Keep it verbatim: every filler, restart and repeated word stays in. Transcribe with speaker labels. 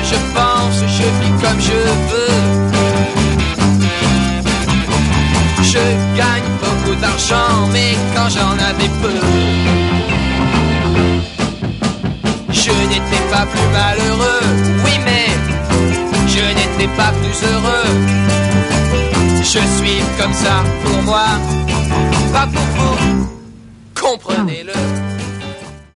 Speaker 1: je pense, je vis comme je veux. Je gagne beaucoup d'argent, mais quand j'en avais peu, je n'étais pas plus malheureux. Oui, mais je n'étais pas plus heureux. Je suis comme ça pour moi, pas pour vous, comprenez-le.